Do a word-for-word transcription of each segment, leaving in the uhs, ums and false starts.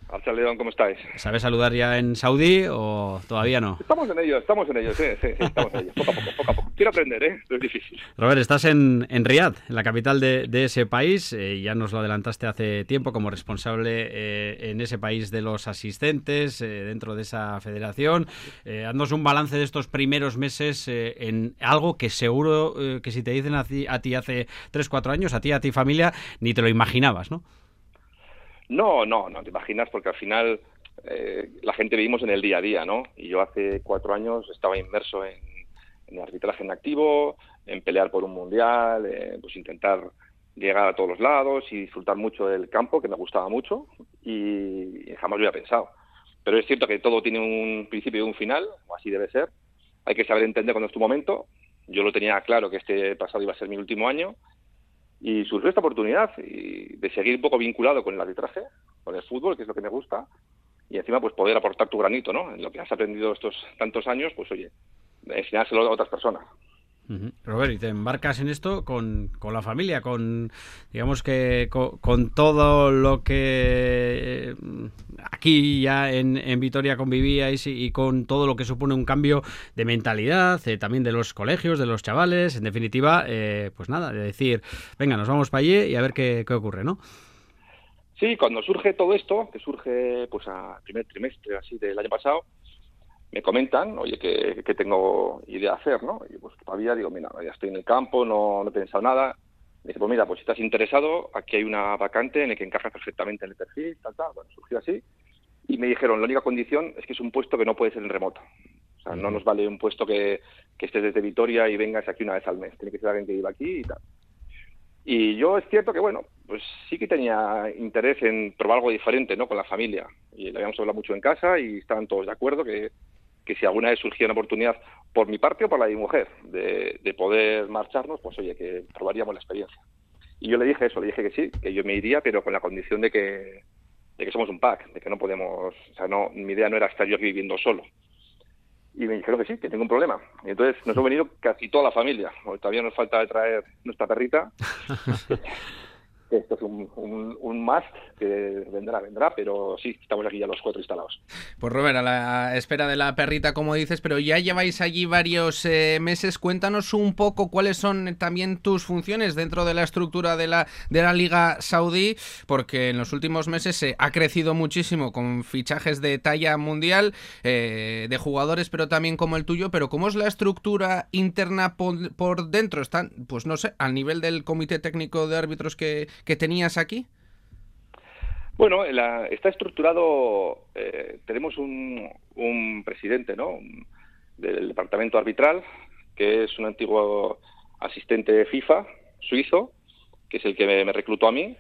Alza León, ¿cómo estáis? ¿Sabes saludar ya en saudí o todavía no? Estamos en ello, estamos en ello, sí, sí, sí, estamos en ello, poco a poco, poco a poco. Quiero aprender, ¿eh? Pero es difícil. Robert, estás en, en Riad, en la capital de, de ese país. Eh, ya nos lo adelantaste hace tiempo como responsable eh, en ese país de los asistentes, eh, dentro de esa federación. Eh, haznos un balance de estos primeros meses eh, en algo que seguro eh, que si te dicen a ti, a ti hace tres cuatro años, a ti, a ti familia, ni te lo imaginabas, ¿no? No, no, no te imaginas, porque al final eh, la gente vivimos en el día a día, ¿no? Y yo hace cuatro años estaba inmerso en, en arbitraje en activo, en pelear por un mundial, eh, pues intentar llegar a todos los lados y disfrutar mucho del campo, que me gustaba mucho, y, y jamás lo había pensado. Pero es cierto que todo tiene un principio y un final, o así debe ser. Hay que saber entender cuando es tu momento. Yo lo tenía claro que este pasado iba a ser mi último año, y surgió esta oportunidad y de seguir un poco vinculado con el arbitraje, con el fútbol, que es lo que me gusta, y encima pues poder aportar tu granito, ¿no? En lo que has aprendido estos tantos años, pues oye, enseñárselo a otras personas. Uh-huh. Robert, y te embarcas en esto con, con la familia, con digamos que con, con todo lo que eh, aquí ya en, en Vitoria convivíais y, y con todo lo que supone un cambio de mentalidad, eh, también de los colegios, de los chavales, en definitiva, eh, pues nada, de decir, venga, nos vamos para allí y a ver qué, qué ocurre, ¿no? Sí, cuando surge todo esto, que surge pues a primer trimestre así del año pasado, me comentan, oye, que, que tengo idea de hacer, ¿no? Y pues todavía digo, mira, ya estoy en el campo, no, no he pensado nada. Me dice, pues mira, pues si estás interesado, aquí hay una vacante en la que encajas perfectamente en el perfil, tal, tal. Bueno, surgió así. Y me dijeron, la única condición es que es un puesto que no puede ser en remoto. O sea, no nos vale un puesto que, que estés desde Vitoria y vengas aquí una vez al mes. Tiene que ser alguien que viva aquí y tal. Y yo es cierto que, bueno, pues sí que tenía interés en probar algo diferente, ¿no? Con la familia. Y le habíamos hablado mucho en casa y estaban todos de acuerdo que que si alguna vez surgía una oportunidad por mi parte o por la de mi mujer de, de poder marcharnos, pues oye, que probaríamos la experiencia. Y yo le dije eso, le dije que sí, que yo me iría, pero con la condición de que, de que somos un pack, de que no podemos, o sea, no, mi idea no era estar yo aquí viviendo solo. Y me dijeron que sí, que ningún problema. Y entonces nos hemos venido casi toda la familia. Todavía nos falta de traer nuestra perrita. Esto es un, un, un must que vendrá, vendrá, pero sí, estamos aquí ya los cuatro instalados. Pues Robert, a la espera de la perrita, como dices, pero ya lleváis allí varios eh, meses. Cuéntanos un poco cuáles son también tus funciones dentro de la estructura de la, de la Liga Saudí, porque en los últimos meses se eh, ha crecido muchísimo con fichajes de talla mundial, eh, de jugadores, pero también como el tuyo. Pero ¿cómo es la estructura interna por, por dentro? ¿Están, pues no sé, al nivel del comité técnico de árbitros que que tenías aquí? Bueno, la, está estructurado, eh, tenemos un, un presidente, ¿no? Un, del departamento arbitral, que es un antiguo asistente de FIFA suizo, que es el que me, me reclutó a mí,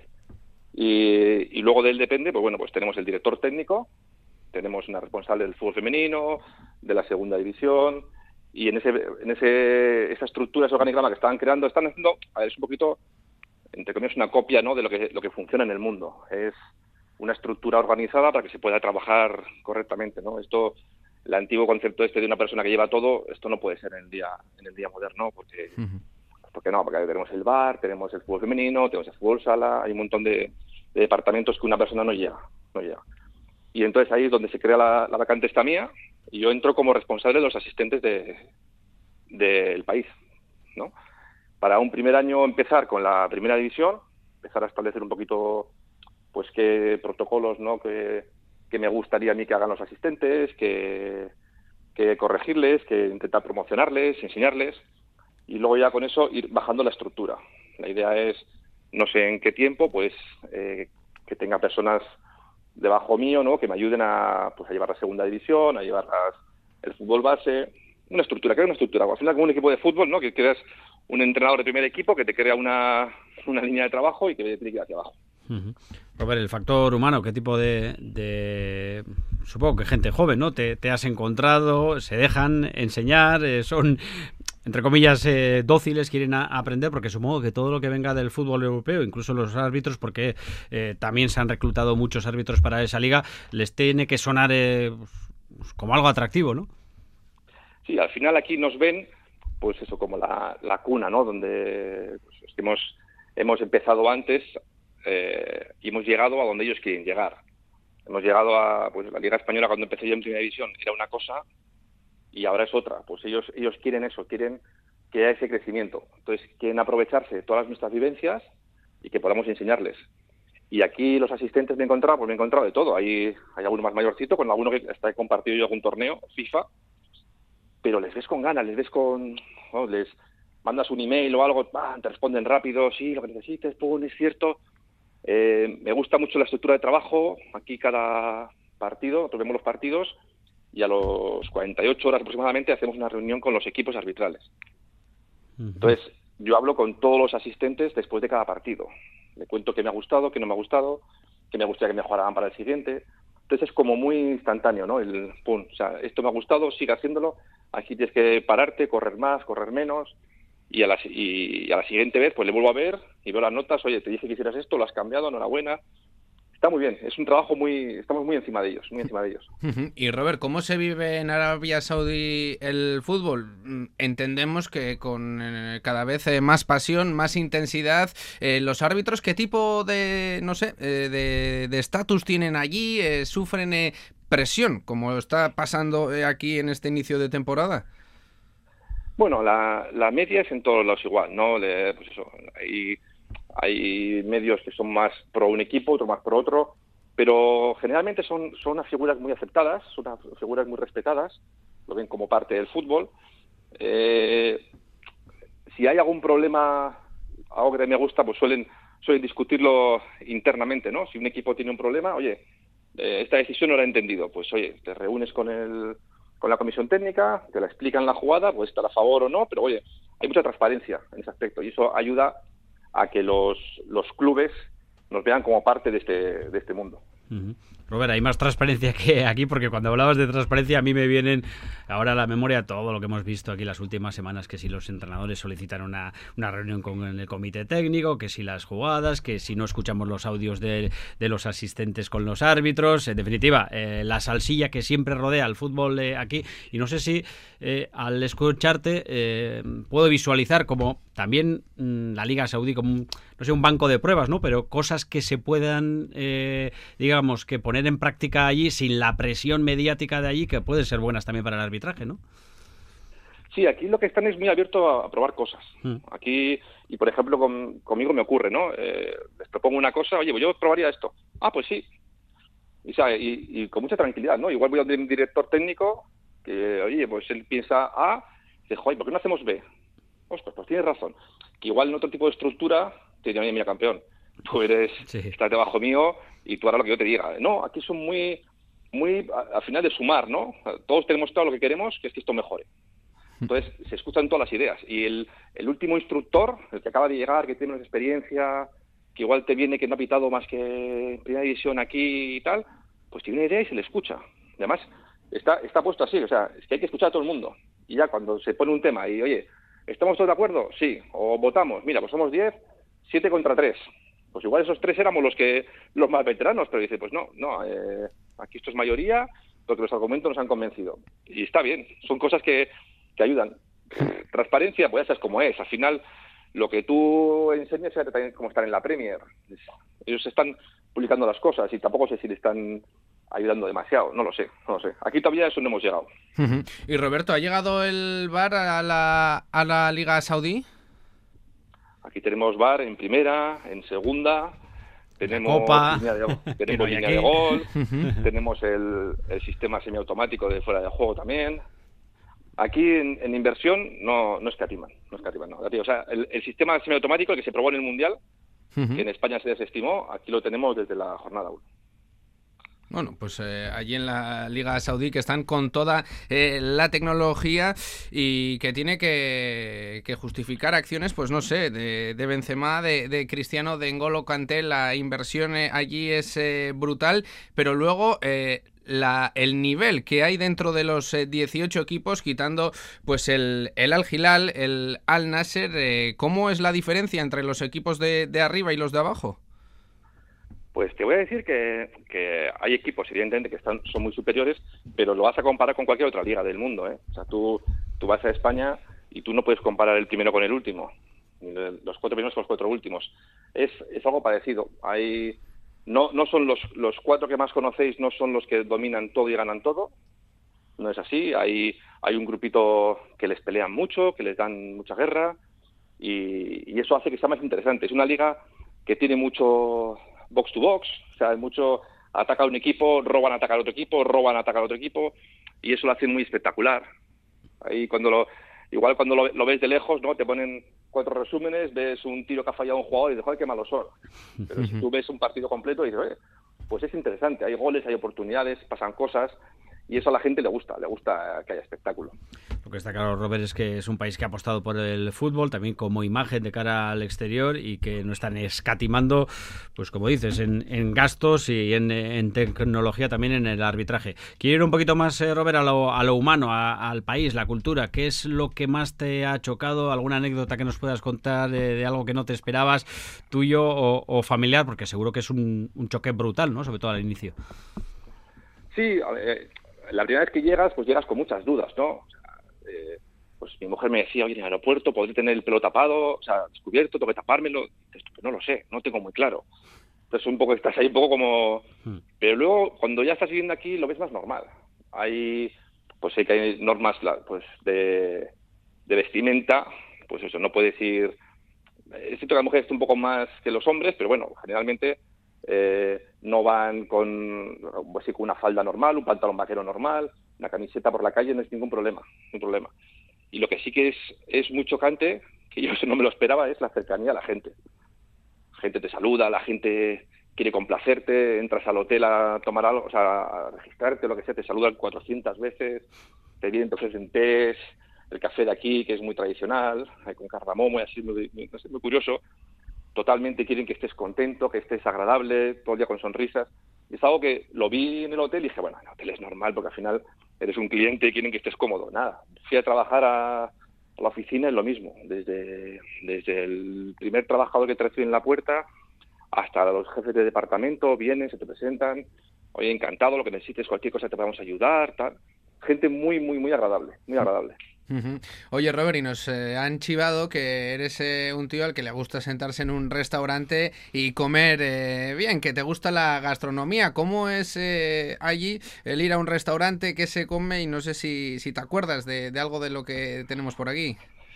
y, y luego de él depende, pues bueno, pues tenemos el director técnico, tenemos una responsable del fútbol femenino, de la segunda división, y en ese, en ese, esa estructura, ese organigrama que estaban creando, están haciendo, a ver, es un poquito, entre comillas, una copia, ¿no?, de lo que, lo que funciona en el mundo. Es una estructura organizada para que se pueda trabajar correctamente, ¿no? Esto, el antiguo concepto este de una persona que lleva todo, esto no puede ser en el día, en el día moderno, porque, uh-huh. porque no, porque tenemos el bar, tenemos el fútbol femenino, tenemos el fútbol sala, hay un montón de, de departamentos que una persona no llega, no llega. Y entonces ahí es donde se crea la, la vacante esta mía, y yo entro como responsable de los asistentes de, del país, ¿no? Para un primer año empezar con la primera división, empezar a establecer un poquito, pues, qué protocolos, ¿no?, que, que me gustaría a mí que hagan los asistentes, que, que corregirles, que intentar promocionarles, enseñarles, y luego ya con eso ir bajando la estructura. La idea es, no sé en qué tiempo, pues, eh, que tenga personas debajo mío, ¿no?, que me ayuden a, pues, a llevar la segunda división, a llevar las, el fútbol base, una estructura, crear una estructura. Al final, como un equipo de fútbol, ¿no?, que creas un entrenador de primer equipo que te crea una, una línea de trabajo y que tiene que ir hacia abajo. Uh-huh. Robert, el factor humano, ¿qué tipo de, de supongo que gente joven, ¿no?, te, te has encontrado, se dejan enseñar, eh, son, entre comillas, eh, dóciles, quieren a, aprender? Porque supongo que todo lo que venga del fútbol europeo, incluso los árbitros, porque eh, también se han reclutado muchos árbitros para esa liga, les tiene que sonar eh, como algo atractivo, ¿no? Sí, al final aquí nos ven, pues eso, como la, la cuna, ¿no?, donde pues, es que hemos, hemos empezado antes eh, y hemos llegado a donde ellos quieren llegar. Hemos llegado a, pues la Liga Española cuando empecé yo en Primera División era una cosa y ahora es otra. Pues ellos ellos quieren eso, quieren que haya ese crecimiento. Entonces quieren aprovecharse de todas nuestras vivencias y que podamos enseñarles. Y aquí los asistentes me he encontrado, pues me he encontrado de todo. Hay, hay alguno más mayorcito, con alguno que está compartido yo algún torneo, FIFA, pero les ves con ganas, les ves con... Oh, les mandas un email o algo, ¡pam!, te responden rápido, sí, lo que necesites, pum, es cierto. Eh, me gusta mucho la estructura de trabajo. Aquí cada partido, nosotros vemos los partidos y a los cuarenta y ocho horas aproximadamente hacemos una reunión con los equipos arbitrales. Uh-huh. Entonces, yo hablo con todos los asistentes después de cada partido. Le cuento qué me ha gustado, qué no me ha gustado, qué me gustaría que mejoraran para el siguiente. Entonces es como muy instantáneo, ¿no? El pum, o sea, esto me ha gustado, sigue haciéndolo. Aquí tienes que pararte, correr más, correr menos. Y a, la, y a la siguiente vez pues le vuelvo a ver y veo las notas, oye, te dije que hicieras esto, lo has cambiado, enhorabuena. Está muy bien, es un trabajo muy... Estamos muy encima de ellos, muy encima de ellos. Y Robert, ¿cómo se vive en Arabia Saudí el fútbol? Entendemos que con eh, cada vez eh, más pasión, más intensidad, eh, los árbitros, ¿qué tipo de, no sé, eh, de estatus tienen allí? Eh, ¿Sufren eh, presión, como está pasando eh, aquí en este inicio de temporada? Bueno, la, la media es en todos lados igual, ¿no? De, pues eso, hay, hay medios que son más pro un equipo, otro más pro otro, pero generalmente son, son unas figuras muy aceptadas, son unas figuras muy respetadas, lo ven como parte del fútbol. Eh, si hay algún problema, algo que me gusta, pues suelen, suelen discutirlo internamente, ¿no? Si un equipo tiene un problema, oye, eh, esta decisión no la he entendido, pues oye, te reúnes con el... con la comisión técnica, te la explican la jugada, puedes estar a favor o no, pero oye, hay mucha transparencia en ese aspecto y eso ayuda a que los, los clubes nos vean como parte de este, de este mundo. Uh-huh. Robert, hay más transparencia que aquí, porque cuando hablabas de transparencia a mí me vienen ahora a la memoria todo lo que hemos visto aquí las últimas semanas, que si los entrenadores solicitan una, una reunión con el comité técnico, que si las jugadas, que si no escuchamos los audios de, de los asistentes con los árbitros, en definitiva, eh, la salsilla que siempre rodea al fútbol eh, aquí, y no sé si eh, al escucharte eh, puedo visualizar como también mmm, la Liga Saudí como un, no sé, un banco de pruebas, ¿no? Pero cosas que se puedan, eh, digamos, que poner en práctica allí sin la presión mediática de allí, que pueden ser buenas también para el arbitraje, ¿no? Sí, aquí lo que están es muy abierto a, a probar cosas. Mm. Aquí, y por ejemplo, con, conmigo me ocurre, ¿no? Eh, les propongo una cosa, oye, pues yo probaría esto. Ah, pues sí. Y, ¿sabe? y, y con mucha tranquilidad, ¿no? Igual voy a un director técnico que, oye, pues él piensa A, dice, joder, ¿por qué no hacemos B? Ostras, pues tienes razón. Que igual en otro tipo de estructura te diría, mira, campeón, tú eres, sí. estás debajo mío y tú harás lo que yo te diga. No, aquí son muy, muy, al final de sumar, ¿no? Todos tenemos claro lo que queremos, que es que esto mejore. Entonces, se escuchan todas las ideas. Y el, el último instructor, el que acaba de llegar, que tiene más experiencia, que igual te viene que no ha pitado más que en Primera División aquí y tal, pues tiene una idea y se le escucha. Y además, está, está puesto así, o sea, es que hay que escuchar a todo el mundo. Y ya cuando se pone un tema y, oye, ¿estamos todos de acuerdo? Sí. O votamos. Mira, pues somos diez, siete contra tres. Pues igual esos tres éramos los que los más veteranos, pero dice, pues no, no, eh, aquí esto es mayoría, porque los argumentos nos han convencido. Y está bien, son cosas que, que ayudan. Transparencia, pues ya sabes cómo es. Al final, lo que tú enseñas es también cómo estar en la Premier. Ellos están publicando las cosas y tampoco sé si le están ayudando demasiado, no lo sé, no lo sé. Aquí todavía a eso no hemos llegado. Uh-huh. Y Roberto, ¿ha llegado el V A R a la, a la Liga Saudí? Aquí tenemos V A R en primera, en segunda, tenemos Copa. línea de, tenemos línea de gol, uh-huh. tenemos el, el sistema semiautomático de fuera de juego también. Aquí en, en inversión no, no escatiman, no escatiman, no. O sea, el, el sistema semiautomático, el que se probó en el Mundial, uh-huh. que en España se desestimó, aquí lo tenemos desde la jornada uno. Bueno, pues eh, allí en la Liga Saudí, que están con toda eh, la tecnología y que tiene que, que justificar acciones, pues no sé, de, de Benzema, de, de Cristiano, de N'Golo Kanté. La inversión eh, allí es eh, brutal, pero luego eh, la, el nivel que hay dentro de los eh, dieciocho equipos, quitando pues el, el Al Hilal, el Al Nasser, eh, ¿cómo es la diferencia entre los equipos de, de arriba y los de abajo? Pues te voy a decir que, que hay equipos, evidentemente, que están, son muy superiores, pero lo vas a comparar con cualquier otra liga del mundo, ¿eh? O sea, tú, tú vas a España y tú no puedes comparar el primero con el último, los cuatro primeros con los cuatro últimos. Es, es algo parecido. Hay no, no son los, los cuatro que más conocéis, no son los que dominan todo y ganan todo. No es así. Hay, hay un grupito que les pelean mucho, que les dan mucha guerra, y, y eso hace que sea más interesante. Es una liga que tiene mucho box to box, o sea, hay mucho ataca a un equipo, roban, ataca al otro equipo, roban, ataca al otro equipo, y eso lo hace muy espectacular. Ahí cuando lo, igual cuando lo, lo ves de lejos, ¿no? Te ponen cuatro resúmenes, ves un tiro que ha fallado un jugador y dices, joder, qué malos son. Pero si tú ves un partido completo y dices, oye, pues es interesante, hay goles, hay oportunidades, pasan cosas, y eso a la gente le gusta, le gusta que haya espectáculo. Lo que está claro, Robert, es que es un país que ha apostado por el fútbol, también como imagen de cara al exterior, y que no están escatimando, pues como dices, en, en gastos y en, en tecnología, también en el arbitraje. Quiero ir un poquito más, eh, Robert, a lo, a lo humano, a, al país, la cultura. ¿Qué es lo que más te ha chocado? ¿Alguna anécdota que nos puedas contar de, de algo que no te esperabas, tuyo o, o familiar? Porque seguro que es un, un choque brutal, ¿no? Sobre todo al inicio. Sí, a ver, la primera vez que llegas, pues llegas con muchas dudas, ¿no? O sea, eh, pues mi mujer me decía, oye, en el aeropuerto podré tener el pelo tapado, o sea, descubierto, tengo que tapármelo. Esto, pues no lo sé, no tengo muy claro. Entonces un poco estás ahí un poco como... Hmm. Pero luego, cuando ya estás viviendo aquí, lo ves más normal. Hay, pues sé que hay normas pues de, de vestimenta, pues eso, no puedes ir... Es cierto que la mujer está un poco más que los hombres, pero bueno, generalmente... Eh, no van con, pues sí, con una falda normal, un pantalón vaquero normal, una camiseta por la calle, no es ningún problema, ningún problema. Y lo que sí que es, es muy chocante, que yo eso no me lo esperaba, es la cercanía a la gente. La gente te saluda, la gente quiere complacerte, entras al hotel a tomar algo, o sea, a registrarte, lo que sea, te saludan cuatrocientas veces, te vienen, te ofrecen tés, el café de aquí, que es muy tradicional, con cardamomo y así, muy, muy, no sé, muy curioso. Totalmente quieren que estés contento, que estés agradable, todo el día con sonrisas. Y es algo que lo vi en el hotel y dije, bueno, el hotel es normal porque al final eres un cliente y quieren que estés cómodo. Nada, fui a trabajar a, a la oficina, es lo mismo. Desde, desde el primer trabajador que te recibe en la puerta hasta los jefes de departamento, vienen, se te presentan, oye, encantado, lo que necesites, cualquier cosa te podemos ayudar, tal. Gente muy, muy, muy agradable, muy agradable. Uh-huh. Oye, Robert, y nos eh, han chivado que eres eh, un tío al que le gusta sentarse en un restaurante y comer eh, bien, que te gusta la gastronomía. ¿Cómo es eh, allí el ir a un restaurante, qué se come? Y no sé si, si te acuerdas de, de algo de lo que tenemos por aquí.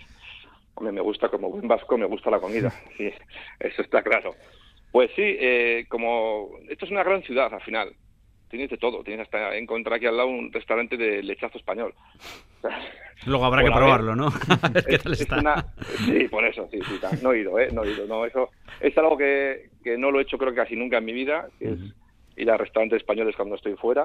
Hombre, me gusta, como buen vasco, me gusta la comida, sí, eso está claro. Pues sí, eh, como esto es una gran ciudad al final, tienes de todo, tienes hasta encontrar aquí al lado un restaurante de lechazo español. O sea, luego habrá que probarlo, ¿no? A ver qué tal es, está. Es una, sí, por eso, sí, sí, no he ido, ¿eh? No he ido, no, eso es algo que, que no lo he hecho creo que casi nunca en mi vida, que uh-huh. es ir a restaurantes españoles cuando estoy fuera.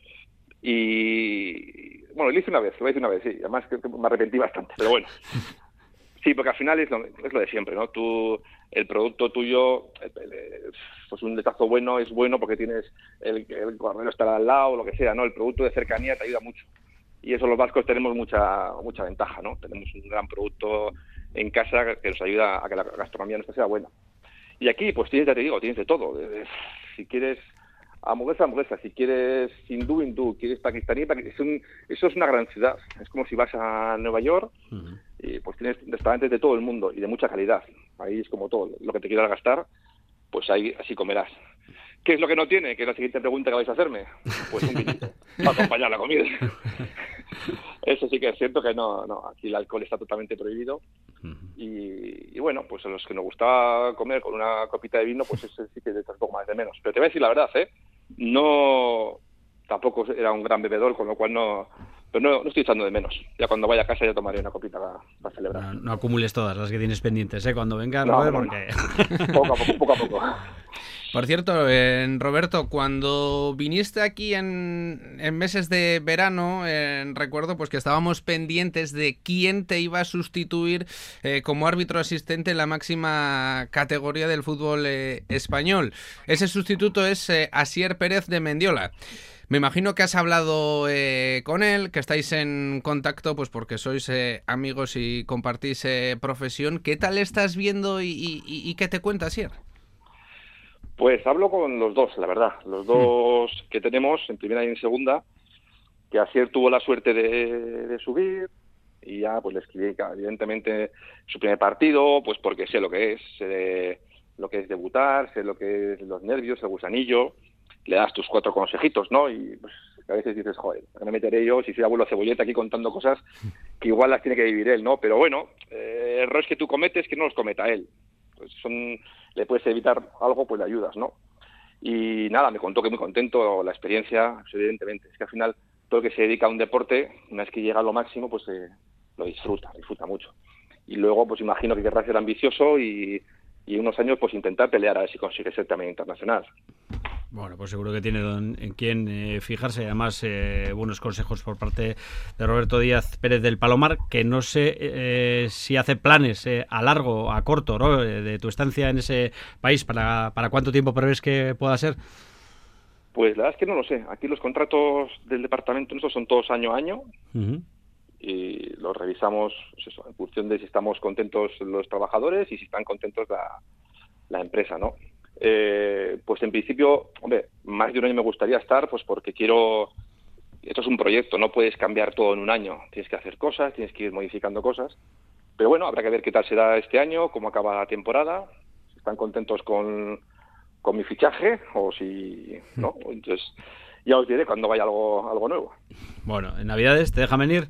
Y, bueno, lo hice una vez, lo hice una vez, sí, además que me arrepentí bastante, pero bueno. Sí, porque al final es lo, es lo de siempre, ¿no? Tú, el producto tuyo, pues un lechazo bueno es bueno porque tienes el, el guardero estará al lado, lo que sea, ¿no? El producto de cercanía te ayuda mucho. Y eso los vascos tenemos mucha mucha ventaja, ¿no? Tenemos un gran producto en casa que nos ayuda a que la gastronomía nuestra sea buena. Y aquí, pues tienes, ya te digo, tienes de todo. Si quieres hamburguesa, hamburguesa. Si quieres hindú, hindú. Quieres pakistaní, pakistaní. Es un, eso es una gran ciudad. Es como si vas a Nueva York uh-huh. y pues tienes restaurantes de todo el mundo y de mucha calidad. Ahí es como todo. Lo que te quieras gastar, pues ahí así comerás. ¿Qué es lo que no tiene? Que es la siguiente pregunta que vais a hacerme. Pues un vinito para acompañar la comida. Eso sí que es cierto que no, no, aquí el alcohol está totalmente prohibido. Y, y bueno, pues a los que nos gustaba comer con una copita de vino, pues ese sí que es un poco más de menos. Pero te voy a decir la verdad, ¿eh? No, tampoco era un gran bebedor, con lo cual no, pero no, no estoy echando de menos. Ya cuando vaya a casa ya tomaré una copita para, para celebrar. No, no acumules todas las que tienes pendientes, ¿eh? Cuando vengas, no, Robert, no, porque... no. Poco a poco, poco a poco. Por cierto, eh, Roberto, cuando viniste aquí en, en meses de verano, eh, recuerdo pues que estábamos pendientes de quién te iba a sustituir eh, como árbitro asistente en la máxima categoría del fútbol eh, español. Ese sustituto es eh, Asier Pérez de Mendiola. Me imagino que has hablado eh, con él, que estáis en contacto, pues porque sois eh, amigos y compartís eh, profesión. ¿Qué tal estás viendo y, y, y qué te cuenta Asier? Pues hablo con los dos, la verdad. Los dos mm. que tenemos, en primera y en segunda, que Asier tuvo la suerte de, de subir y ya pues le escribí, evidentemente, su primer partido, pues porque sé lo que es. Eh, lo que es debutar, sé lo que es los nervios, el gusanillo, le das tus cuatro consejitos, ¿no? Y pues a veces dices, joder, ¿qué me meteré yo si soy abuelo cebolleta aquí contando cosas que igual las tiene que vivir él, ¿no? Pero bueno, eh, errores que tú cometes que no los cometa él. Pues son, le puedes evitar algo, pues le ayudas, ¿no? Y nada, me contó que muy contento, la experiencia, pues, evidentemente, es que al final todo el que se dedica a un deporte, una vez que llega a lo máximo, pues eh, lo disfruta, disfruta mucho. Y luego, pues imagino que querrá ser ambicioso y, y unos años, pues intentar pelear a ver si consigue ser también internacional. Bueno, pues seguro que tiene en quién eh, fijarse. Además, eh, buenos consejos por parte de Roberto Díaz Pérez del Palomar, que no sé eh, si hace planes eh, a largo o a corto, ¿no? De tu estancia en ese país. ¿Para, para cuánto tiempo prevés que pueda ser? Pues la verdad es que no lo sé. Aquí los contratos del departamento nuestros son todos año a año. Uh-huh. Y los revisamos pues eso, en función de si estamos contentos los trabajadores y si están contentos la, la empresa, ¿no? Eh, pues en principio, hombre, más de un año me gustaría estar, pues porque quiero, esto es un proyecto, no puedes cambiar todo en un año, tienes que hacer cosas, tienes que ir modificando cosas, pero bueno, habrá que ver qué tal será este año, cómo acaba la temporada, si están contentos con, con mi fichaje o si no, entonces ya os diré cuando vaya algo, algo nuevo. Bueno, ¿en Navidades te dejan venir?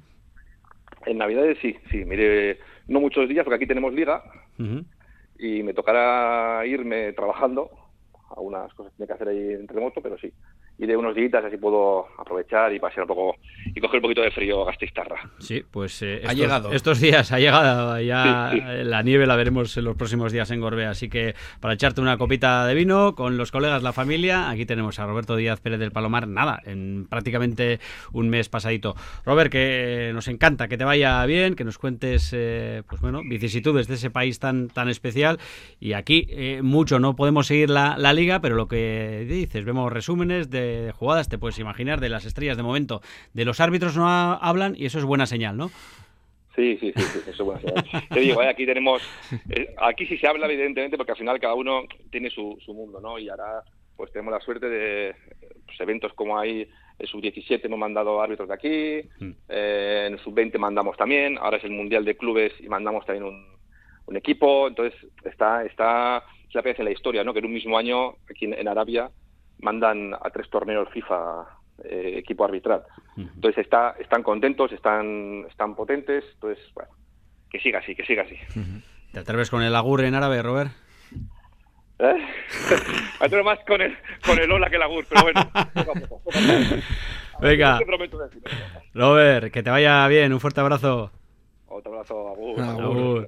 En Navidades sí, sí, mire, no muchos días porque aquí tenemos liga. Uh-huh. Y me tocará irme trabajando, algunas cosas tiene que hacer ahí en remoto, pero sí. Iré unos días, así puedo aprovechar y pasear un poco y coger un poquito de frío a Gasteiztarra. Sí, pues eh, ha estos, llegado. estos días ha llegado ya sí, sí. La nieve la veremos en los próximos días en Gorbea, así que para echarte una copita de vino con los colegas, la familia, aquí tenemos a Roberto Díaz Pérez del Palomar, nada, en prácticamente un mes pasadito. Robert, que nos encanta que te vaya bien, que nos cuentes eh, pues bueno, vicisitudes de ese país tan, tan especial, y aquí eh, mucho no podemos seguir la, la liga, pero lo que dices, vemos resúmenes de de jugadas, te puedes imaginar, de las estrellas de momento. De los árbitros no hablan y eso es buena señal, ¿no? Sí, sí, sí, sí, eso es buena señal. Te digo, eh, aquí tenemos, eh, aquí sí se habla evidentemente porque al final cada uno tiene su, su mundo, ¿no? Y ahora pues tenemos la suerte de pues, eventos como hay el sub diecisiete hemos mandado árbitros de aquí, mm. eh, en el sub veinte mandamos también, ahora es el Mundial de Clubes y mandamos también un, un equipo, entonces está, está, es la primera vez en la historia, ¿no? Que en un mismo año aquí en, en Arabia mandan a tres torneos FIFA eh, equipo arbitral. Entonces está, están contentos, están, están potentes, entonces, bueno, que siga así, que siga así. ¿Te atreves con el agur en árabe, Robert? ¿Eh? Me atrevo más con el, con el hola que el agur, pero bueno. Poco a poco, poco a poco. Venga, Robert, que te vaya bien, un fuerte abrazo. Otro abrazo, agur. Agur.